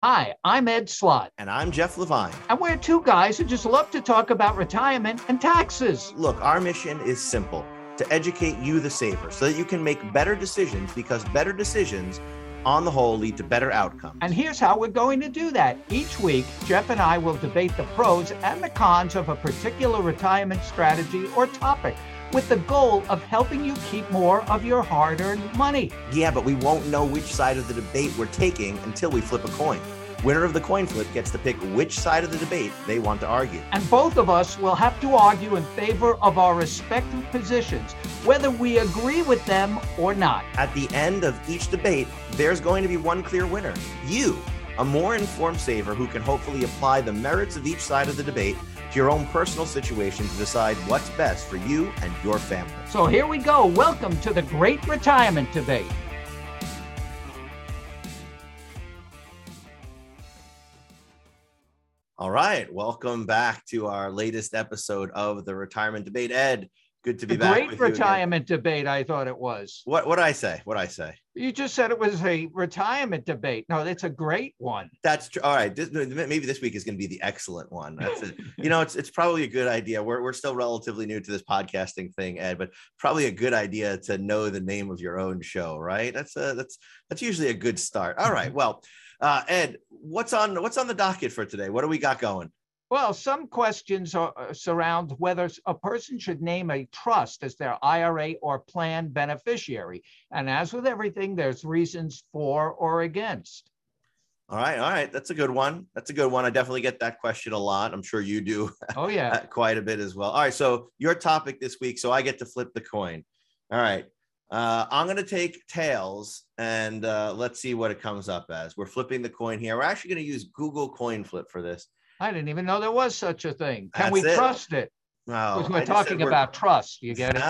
Hi, I'm Ed Slott, And I'm Jeff Levine. and we're two guys who just love to talk about retirement and taxes. Look, our mission is simple: to educate you, the saver, so that you can make better decisions, because better decisions, on the whole, lead to better outcomes. And here's how we're going to do that. Each week, Jeff and I will debate the pros and the cons of a particular retirement strategy or topic, with the goal of helping you keep more of your hard-earned money. Yeah, but we won't know which side of the debate we're taking until we flip a coin. Winner of the coin flip gets to pick which side of the debate they want to argue. And both of us will have to argue in favor of our respective positions, whether we agree with them or not. At the end of each debate, there's going to be one clear winner: you, a more informed saver who can hopefully apply the merits of each side of the debate to your own personal situation to decide what's best for you and your family. So here we go. Welcome to the Great Retirement Debate. All right, welcome back to our latest episode of the Retirement Debate. Ed, good to be back Great with you again. retirement debate, I thought it was. What did I say? What did I say? You just said it was a retirement debate. No, it's a great one. That's true. All right, maybe this week is going to be the excellent one. That's it. You know, it's probably a good idea. We're still relatively new to this podcasting thing, Ed, but probably a good idea to know the name of your own show, right? That's usually a good start. All right, well. Ed, what's on the docket for today? What do we got going? Well, some questions surround whether a person should name a trust as their IRA or plan beneficiary. And as with everything, there's reasons for or against. All right. That's a good one. I definitely get that question a lot. I'm sure you do. Oh, yeah. Quite a bit as well. All right. So your topic this week, so I get to flip the coin. All right. I'm going to take tails, and let's see what it comes up as. We're flipping the coin here. We're actually going to use Google Coin Flip for this. I didn't even know there was such a thing. Can That's we it. trust it? Oh, Because we're talking about trust. You get it?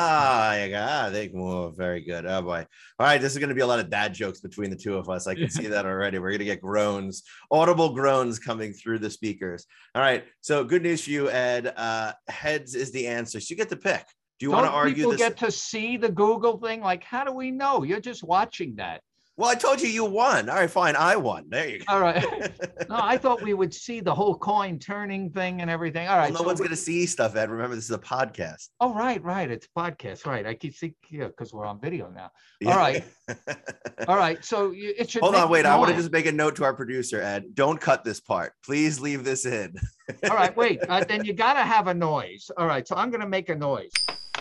I think very good. Oh boy. All right. This is going to be a lot of dad jokes between the two of us. I can see that already. We're going to get groans, audible groans coming through the speakers. All right. So good news for you, Ed. Heads is the answer. So you get to pick. Do you want to argue people this? Get to see the Google thing? Like, how do we know? You're just watching that. Well, I told you won. All right, fine. I won. There you go. All right. No, I thought we would see the whole coin turning thing and everything. All right. Well, no one's going to see stuff, Ed. Remember, this is a podcast. Oh, right. It's a podcast. Right. I keep thinking, yeah, because we're on video now. Yeah. All right. All right. So it should. Hold on. Wait. I want to just make a note to our producer, Ed. Don't cut this part. Please leave this in. All right. Wait. Then you got to have a noise. All right. So I'm going to make a noise.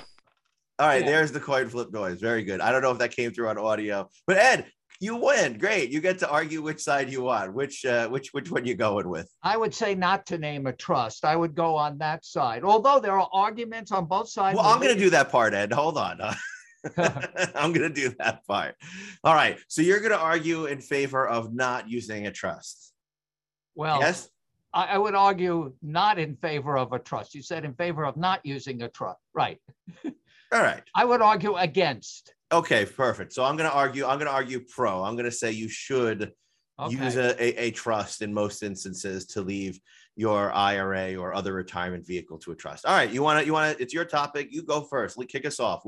All right. Yeah. There's the coin flip noise. Very good. I don't know if that came through on audio, but Ed, you win. Great. You get to argue which side you want. Which one you going with? I would say not to name a trust. I would go on that side. Although there are arguments on both sides. Well, I'm going to do that part, Ed. Hold on. I'm going to do that part. All right. So you're going to argue in favor of not using a trust. Well, yes. I would argue not in favor of a trust. You said in favor of not using a trust. Right. All right. I would argue against. Okay, perfect. So I'm going to argue pro. I'm going to say you should use a trust in most instances to leave your IRA or other retirement vehicle to a trust. All right, you want to, it's your topic. You go first. Kick us off.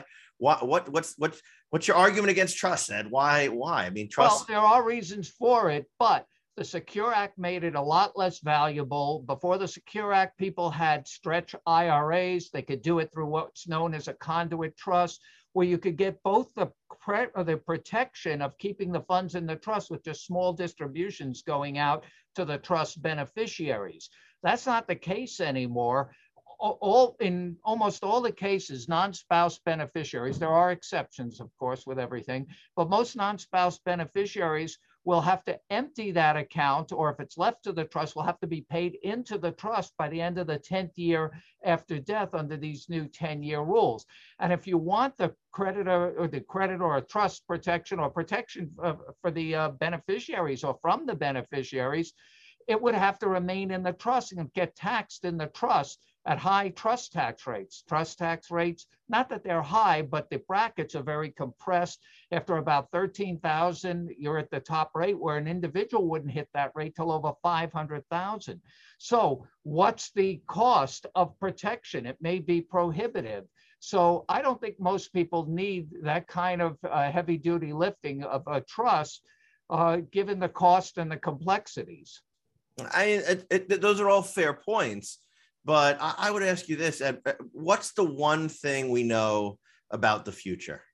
What's your argument against trust, Ed? Why? I mean, trust. Well, there are reasons for it, but the Secure Act made it a lot less valuable. Before the Secure Act, people had stretch IRAs. They could do it through what's known as a conduit trust, where you could get both the protection of keeping the funds in the trust with just small distributions going out to the trust beneficiaries. That's not the case anymore. In almost all the cases, non-spouse beneficiaries, there are exceptions, of course, with everything, but most non-spouse beneficiaries will have to empty that account, or if it's left to the trust, will have to be paid into the trust by the end of the 10th year after death under these new 10-year rules. And if you want the creditor or a trust protection or protection for the beneficiaries or from the beneficiaries, it would have to remain in the trust and get taxed in the trust at high trust tax rates. Trust tax rates, not that they're high, but the brackets are very compressed. After about 13,000, you're at the top rate, where an individual wouldn't hit that rate till over 500,000. So what's the cost of protection? It may be prohibitive. So I don't think most people need that kind of heavy duty lifting of a trust given the cost and the complexities. Those are all fair points, but I would ask you this: what's the one thing we know about the future?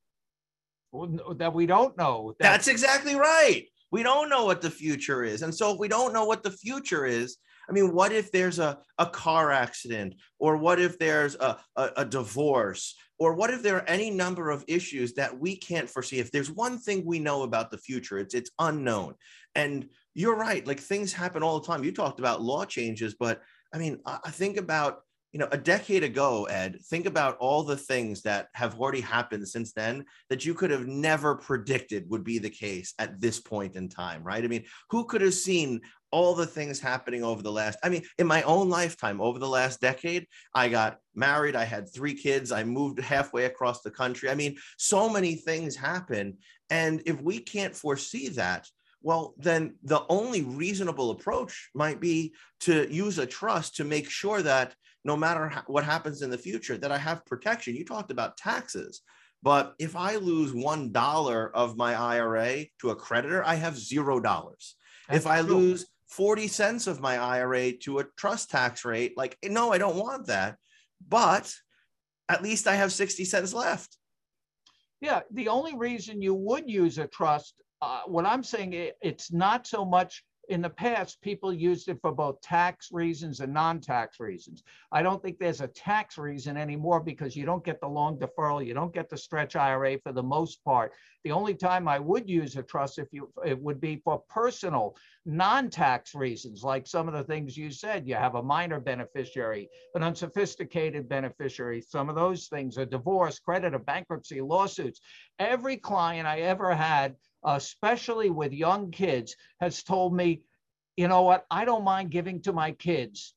That we don't know. That's exactly right. We don't know what the future is. And so if we don't know what the future is, I mean, what if there's a car accident, or what if there's a divorce, or what if there are any number of issues that we can't foresee? If there's one thing we know about the future, it's unknown. And you're right, like things happen all the time. You talked about law changes, but I mean, I think about, a decade ago, Ed, think about all the things that have already happened since then that you could have never predicted would be the case at this point in time, right? I mean, who could have seen all the things happening over the last, in my own lifetime, over the last decade? I got married, I had 3 kids, I moved halfway across the country. I mean, so many things happen. And if we can't foresee that, well, then the only reasonable approach might be to use a trust to make sure that no matter what happens in the future, that I have protection. You talked about taxes, but if I lose $1 of my IRA to a creditor, I have $0. If I lose 40 cents of my IRA to a trust tax rate, like, no, I don't want that, but at least I have 60 cents left. Yeah, the only reason you would use a trust, what I'm saying, it's not so much. In the past, people used it for both tax reasons and non-tax reasons. I don't think there's a tax reason anymore, because you don't get the long deferral, you don't get the stretch IRA for the most part. The only time I would use a trust, it would be for personal, non-tax reasons, like some of the things you said. You have a minor beneficiary, an unsophisticated beneficiary. Some of those things are divorce, creditor, bankruptcy, lawsuits. Every client I ever had, especially with young kids, has told me, you know what, I don't mind giving to my kids.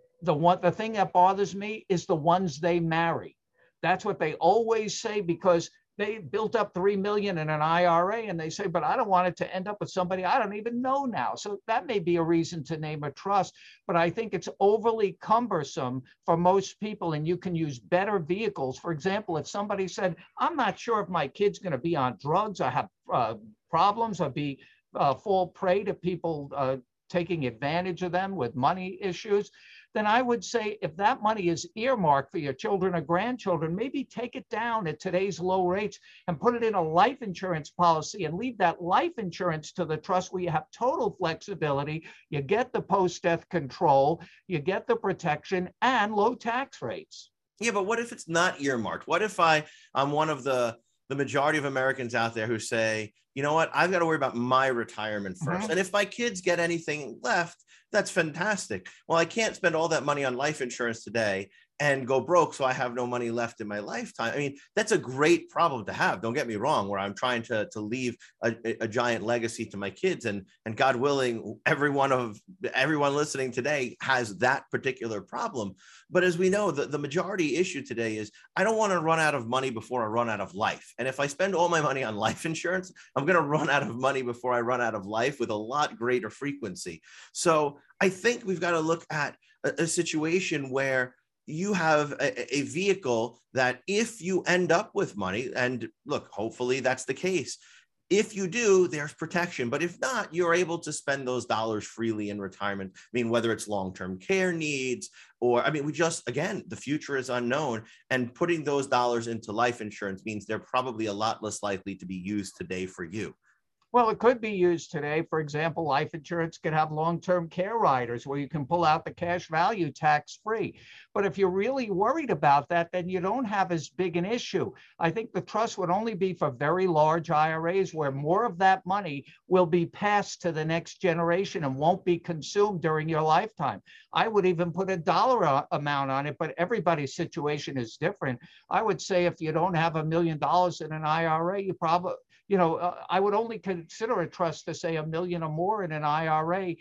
The thing that bothers me is the ones they marry. That's what they always say, because they built up $3 million in an IRA, and they say, but I don't want it to end up with somebody I don't even know now. So that may be a reason to name a trust, but I think it's overly cumbersome for most people, and you can use better vehicles. For example, if somebody said, I'm not sure if my kid's going to be on drugs, or have problems, or fall prey to people taking advantage of them with money issues, then I would say, if that money is earmarked for your children or grandchildren, maybe take it down at today's low rates and put it in a life insurance policy, and leave that life insurance to the trust, where you have total flexibility. You get the post-death control, you get the protection, and low tax rates. Yeah, but what if it's not earmarked? What if I'm one of the majority of Americans out there who say, you know what, I've got to worry about my retirement first. Mm-hmm. And if my kids get anything left, that's fantastic. Well, I can't spend all that money on life insurance today and go broke, so I have no money left in my lifetime. I mean, that's a great problem to have. Don't get me wrong, where I'm trying to leave a giant legacy to my kids, and God willing, everyone listening today has that particular problem. But as we know, the majority issue today is, I don't want to run out of money before I run out of life. And if I spend all my money on life insurance, I'm going to run out of money before I run out of life, with a lot greater frequency. So I think we've got to look at a situation where you have a vehicle that, if you end up with money, and look, hopefully that's the case, if you do, there's protection. But if not, you're able to spend those dollars freely in retirement. I mean, whether it's long-term care needs, or, again, the future is unknown, and putting those dollars into life insurance means they're probably a lot less likely to be used today for you. Well, it could be used today. For example, life insurance could have long-term care riders where you can pull out the cash value tax-free. But if you're really worried about that, then you don't have as big an issue. I think the trust would only be for very large IRAs, where more of that money will be passed to the next generation and won't be consumed during your lifetime. I would even put a dollar amount on it, but everybody's situation is different. I would say, if you don't have $1 million in an IRA, you probably, I would only consider a trust to say $1 million or more in an IRA.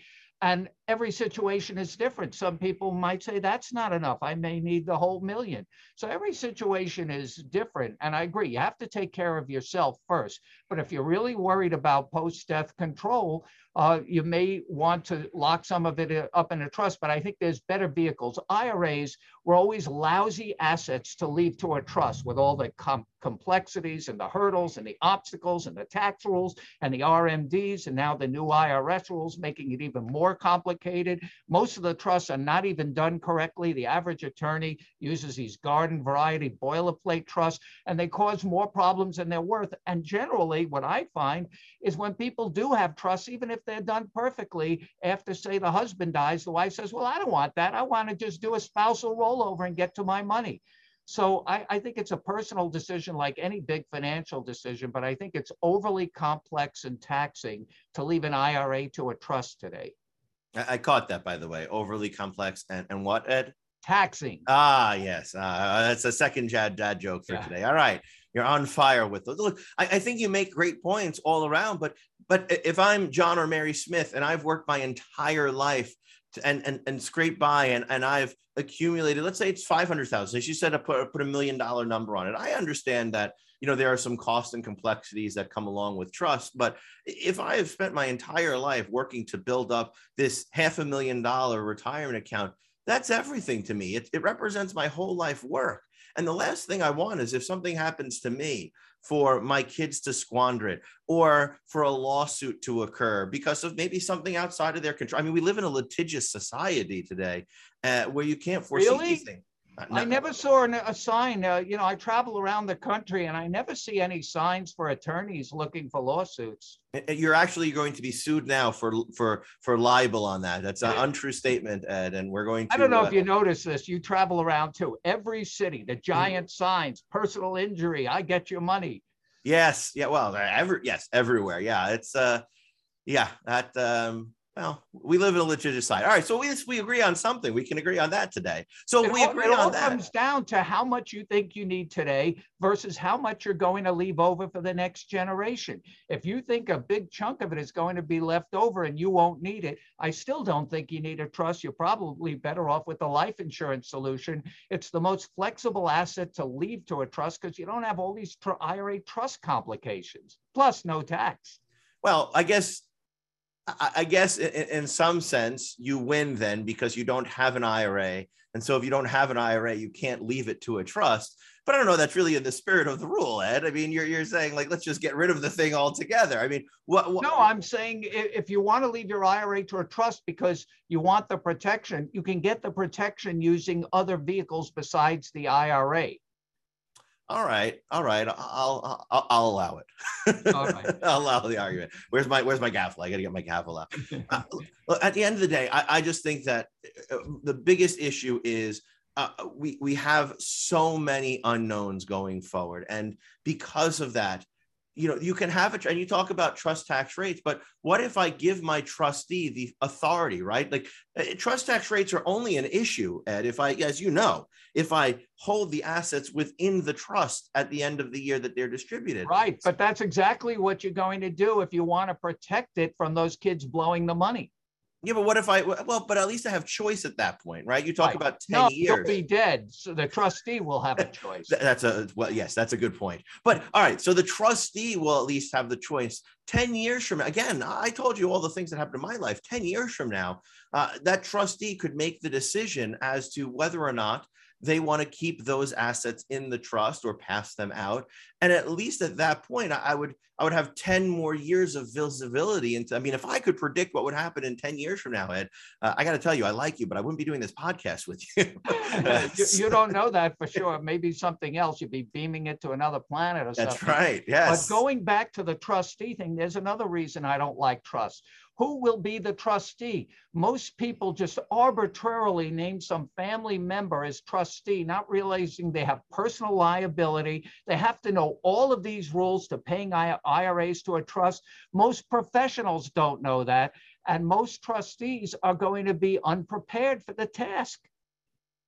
And every situation is different. Some people might say that's not enough. I may need the whole million. So every situation is different. And I agree, you have to take care of yourself first. But if you're really worried about post-death control, you may want to lock some of it up in a trust, but I think there's better vehicles. IRAs were always lousy assets to leave to a trust with all the complexities and the hurdles and the obstacles and the tax rules and the RMDs, and now the new IRS rules making it even more complicated. Most of the trusts are not even done correctly. The average attorney uses these garden variety boilerplate trusts, and they cause more problems than they're worth. And generally, what I find is when people do have trusts, even if they're done perfectly, after, say, the husband dies, the wife says, well, I don't want that. I want to just do a spousal rollover and get to my money. So I think it's a personal decision like any big financial decision, but I think it's overly complex and taxing to leave an IRA to a trust today. I caught that, by the way. Overly complex and what, Ed? Taxing. Ah, yes. That's a second dad joke for today. All right. You're on fire with those. Look, I think you make great points all around, but if I'm John or Mary Smith and I've worked my entire life and scraped by and I've accumulated, let's say it's 500,000. As you said, I put $1 million number on it. I understand that, there are some costs and complexities that come along with trust. But if I have spent my entire life working to build up this $500,000 retirement account, that's everything to me. It represents my whole life work. And the last thing I want is if something happens to me, for my kids to squander it or for a lawsuit to occur because of maybe something outside of their control. I mean, we live in a litigious society today where you can't foresee anything. No. I never saw a sign. I travel around the country and I never see any signs for attorneys looking for lawsuits. You're actually going to be sued now for libel on that. That's an untrue statement, Ed. And we're going to. I don't know if you notice this. You travel around to every city, the giant signs, personal injury, I get your money. Yes. Yeah. Well, everywhere. Yeah. It's well, we live in a litigious society. All right, so we agree on something. We can agree on that today. So we agree on that. It all comes down to how much you think you need today versus how much you're going to leave over for the next generation. If you think a big chunk of it is going to be left over and you won't need it, I still don't think you need a trust. You're probably better off with the life insurance solution. It's the most flexible asset to leave to a trust because you don't have all these IRA trust complications, plus no tax. Well, I guess in some sense you win then because you don't have an IRA. And so if you don't have an IRA, you can't leave it to a trust. But I don't know, that's really in the spirit of the rule, Ed. I mean, you're saying like, let's just get rid of the thing altogether. I mean, what? No, I'm saying if you want to leave your IRA to a trust because you want the protection, you can get the protection using other vehicles besides the IRA. All right. I'll allow it. All right. I'll allow the argument. Where's my gavel? I got to get my gavel out. At the end of the day, I just think that the biggest issue is we have so many unknowns going forward, and because of that, you can have it, and you talk about trust tax rates, but what if I give my trustee the authority, right? Like trust tax rates are only an issue, Ed, if I hold the assets within the trust at the end of the year that they're distributed. Right, but that's exactly what you're going to do if you want to protect it from those kids blowing the money. Yeah, but what if but at least I have choice at that point, right? You talk about 10 years. You'll be dead, so the trustee will have a choice. Yes, that's a good point. But all right, so the trustee will at least have the choice. 10 years from now, again, I told you all the things that happened in my life. 10 years from now, that trustee could make the decision as to whether or not they want to keep those assets in the trust or pass them out. And at least at that point, I would have 10 more years of visibility into, I mean, if I could predict what would happen in 10 years from now, Ed, I got to tell you, I like you, but I wouldn't be doing this podcast with you. You don't know that for sure. Maybe something else. You'd be beaming it to another planet or something. That's right. Yes. But going back to the trustee thing, there's another reason I don't like trust. Who will be the trustee? Most people just arbitrarily name some family member as trustee, not realizing they have personal liability. They have to know all of these rules to paying IRAs to a trust. Most professionals don't know that. And most trustees are going to be unprepared for the task.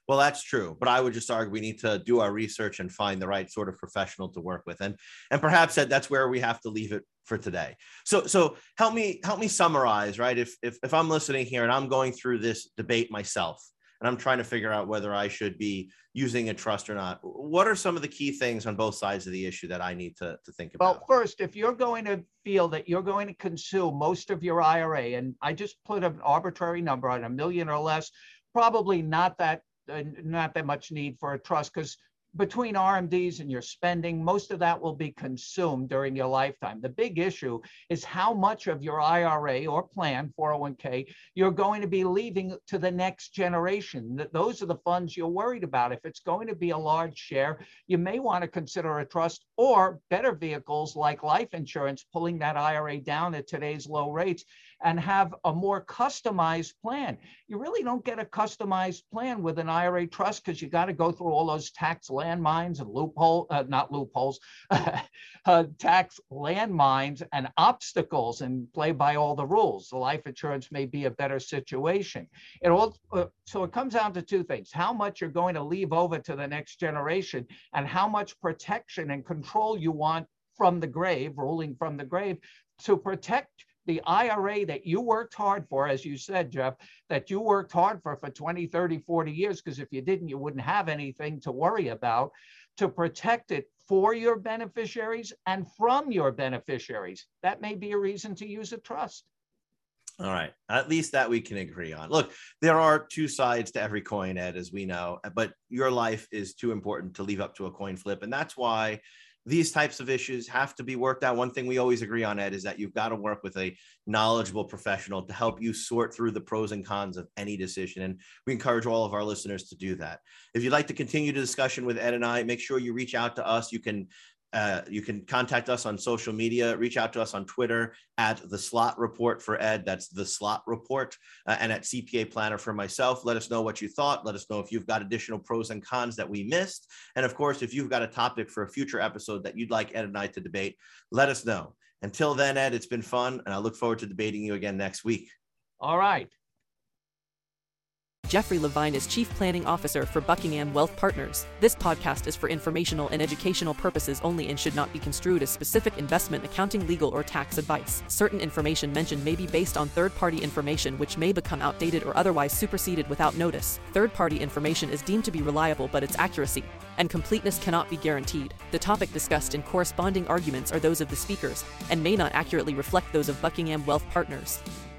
Well, that's true, but I would just argue we need to do our research and find the right sort of professional to work with, and perhaps that's where we have to leave it for today. So help me summarize, right? If I'm listening here and I'm going through this debate myself, and I'm trying to figure out whether I should be using a trust or not, what are some of the key things on both sides of the issue that I need to think about? Well, first, if you're going to feel that you're going to consume most of your IRA, and I just put an arbitrary number on $1 million or less, probably not that much need for a trust, because between RMDs and your spending, most of that will be consumed during your lifetime. The big issue is how much of your IRA or plan, 401k, you're going to be leaving to the next generation. Those are the funds you're worried about. If it's going to be a large share, you may want to consider a trust or better vehicles like life insurance, pulling that IRA down at today's low rates and have a more customized plan. You really don't get a customized plan with an IRA trust because you got to go through all those tax landmines and tax landmines and obstacles and play by all the rules. The life insurance may be a better situation. So it comes down to two things: how much you're going to leave over to the next generation and how much protection and control you want from the grave, ruling from the grave, to protect the IRA that you worked hard for, as you said, Jeff, that you worked hard for 20, 30, 40 years, because if you didn't, you wouldn't have anything to worry about, to protect it for your beneficiaries and from your beneficiaries. That may be a reason to use a trust. All right. At least that we can agree on. Look, there are two sides to every coin, Ed, as we know, but your life is too important to leave up to a coin flip. And that's why these types of issues have to be worked out. One thing we always agree on, Ed, is that you've got to work with a knowledgeable professional to help you sort through the pros and cons of any decision. And we encourage all of our listeners to do that. If you'd like to continue the discussion with Ed and I, make sure you reach out to us. You can contact us on social media, reach out to us on Twitter at The Slot Report for Ed. That's The Slot Report, and at CPA Planner for myself. Let us know what you thought. Let us know if you've got additional pros and cons that we missed. And of course, if you've got a topic for a future episode that you'd like Ed and I to debate, let us know. Until then, Ed, it's been fun, and I look forward to debating you again next week. All right. Jeffrey Levine is Chief Planning Officer for Buckingham Wealth Partners. This podcast is for informational and educational purposes only and should not be construed as specific investment, accounting, legal, or tax advice. Certain information mentioned may be based on third-party information which may become outdated or otherwise superseded without notice. Third-party information is deemed to be reliable, but its accuracy and completeness cannot be guaranteed. The topic discussed in corresponding arguments are those of the speakers and may not accurately reflect those of Buckingham Wealth Partners.